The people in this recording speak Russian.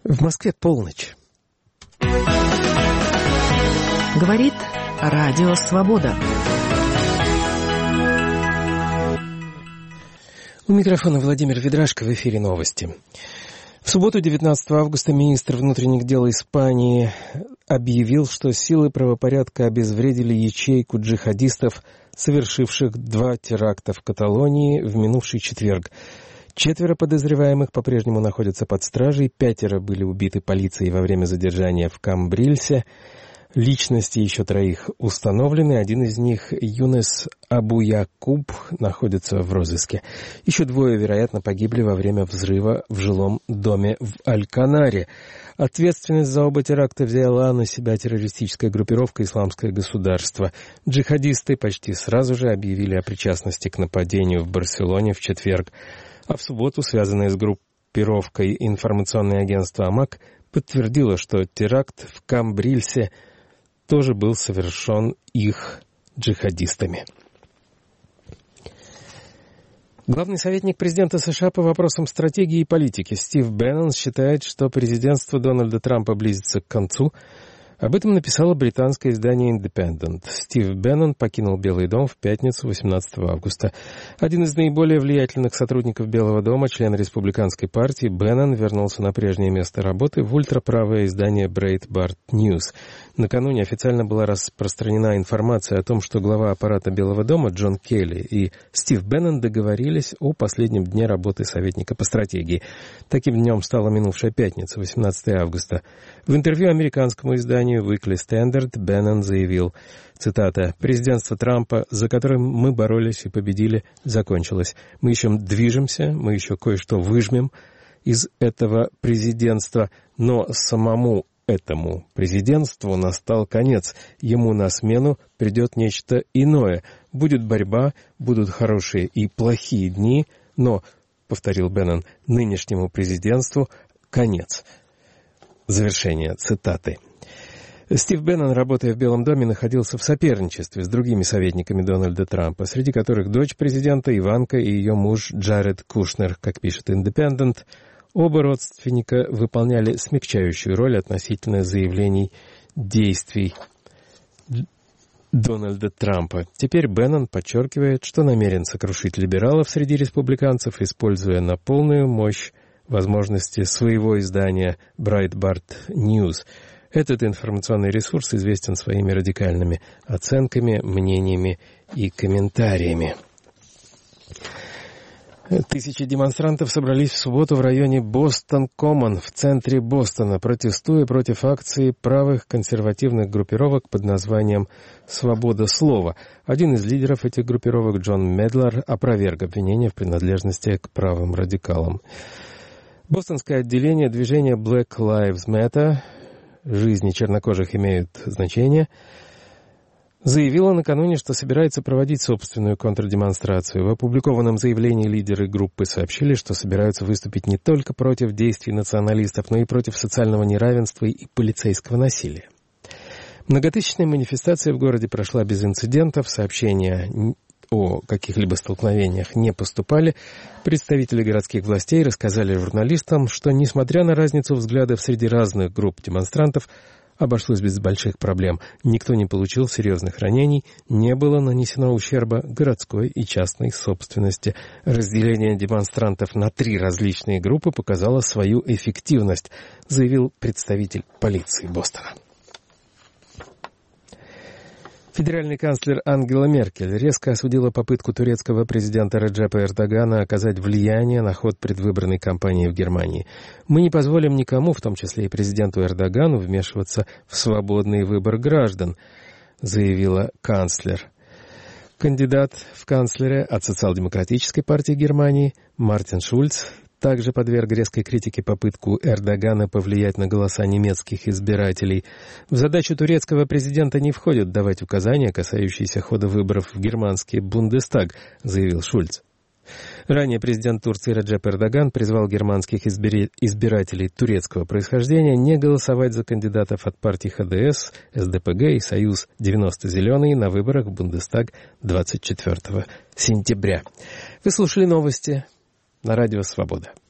В Москве полночь. Говорит Радио Свобода. У микрофона Владимир Ведрашко, в эфире новости. В субботу, 19 августа, министр внутренних дел Испании объявил, что силы правопорядка обезвредили ячейку джихадистов, совершивших 2 теракта в Каталонии в минувший четверг. 4 подозреваемых по-прежнему находятся под стражей, 5 были убиты полицией во время задержания в Камбрильсе. Личности еще 3 установлены, один из них, Юнес Абу-Якуб, находится в розыске. Еще 2, вероятно, погибли во время взрыва в жилом доме в Альканаре. Ответственность за оба теракта взяла на себя террористическая группировка «Исламское государство». Джихадисты почти сразу же объявили о причастности к нападению в Барселоне в четверг. А в субботу, связанное с группировкой информационное агентство «Амак», подтвердило, что теракт в Камбрильсе тоже был совершен их джихадистами. Главный советник президента США по вопросам стратегии и политики Стив Беннон считает, что президентство Дональда Трампа близится к концу. Об этом написало британское издание «Индепендент». Стив Беннон покинул Белый дом в пятницу, 18 августа. Один из наиболее влиятельных сотрудников Белого дома, член республиканской партии, Беннон вернулся на прежнее место работы в ультраправое издание Breitbart News. Накануне официально была распространена информация о том, что глава аппарата Белого дома Джон Келли и Стив Беннон договорились о последнем дне работы советника по стратегии. Таким днем стала минувшая пятница, 18 августа. В интервью американскому изданию Weekly Standard Беннон заявил, цитата, «Президентство Трампа, за которым мы боролись и победили, закончилось. Мы еще движемся, мы еще кое-что выжмем из этого президентства, но самому этому президентству настал конец. Ему на смену придет нечто иное. Будет борьба, будут хорошие и плохие дни, но, — повторил Беннон, — нынешнему президентству конец». Завершение цитаты. Стив Беннон, работая в Белом доме, находился в соперничестве с другими советниками Дональда Трампа, среди которых дочь президента Иванка и ее муж Джаред Кушнер, как пишет «Индепендент». Оба родственника выполняли смягчающую роль относительно заявлений действий Дональда Трампа. Теперь Беннон подчеркивает, что намерен сокрушить либералов среди республиканцев, используя на полную мощь возможности своего издания Breitbart News. Этот информационный ресурс известен своими радикальными оценками, мнениями и комментариями. Тысячи демонстрантов собрались в субботу в районе Бостон-Коммон в центре Бостона, протестуя против акции правых консервативных группировок под названием «Свобода слова». Один из лидеров этих группировок, Джон Медлар, опроверг обвинения в принадлежности к правым радикалам. Бостонское отделение движения Black Lives Matter, жизни чернокожих имеют значение, заявила накануне, что собирается проводить собственную контрдемонстрацию. В опубликованном заявлении лидеры группы сообщили, что собираются выступить не только против действий националистов, но и против социального неравенства и полицейского насилия. Многотысячная манифестация в городе прошла без инцидентов, сообщения о каких-либо столкновениях не поступали. Представители городских властей рассказали журналистам, что, несмотря на разницу взглядов среди разных групп демонстрантов, обошлось без больших проблем. Никто не получил серьезных ранений, не было нанесено ущерба городской и частной собственности. Разделение демонстрантов на 3 различные группы показало свою эффективность, заявил представитель полиции Бостона. Федеральный канцлер Ангела Меркель резко осудила попытку турецкого президента Реджепа Эрдогана оказать влияние на ход предвыборной кампании в Германии. «Мы не позволим никому, в том числе и президенту Эрдогану, вмешиваться в свободный выбор граждан», заявила канцлер. Кандидат в канцлеры от Социал-демократической партии Германии Мартин Шульц также подверг резкой критике попытку Эрдогана повлиять на голоса немецких избирателей. В задачу турецкого президента не входит давать указания, касающиеся хода выборов в германский Бундестаг, заявил Шульц. Ранее президент Турции Реджеп Эрдоган призвал германских избирателей турецкого происхождения не голосовать за кандидатов от партий ХДС, СДПГ и Союз 90 Зеленый на выборах в Бундестаг 24 сентября. Вы слушали новости на Радио Свобода.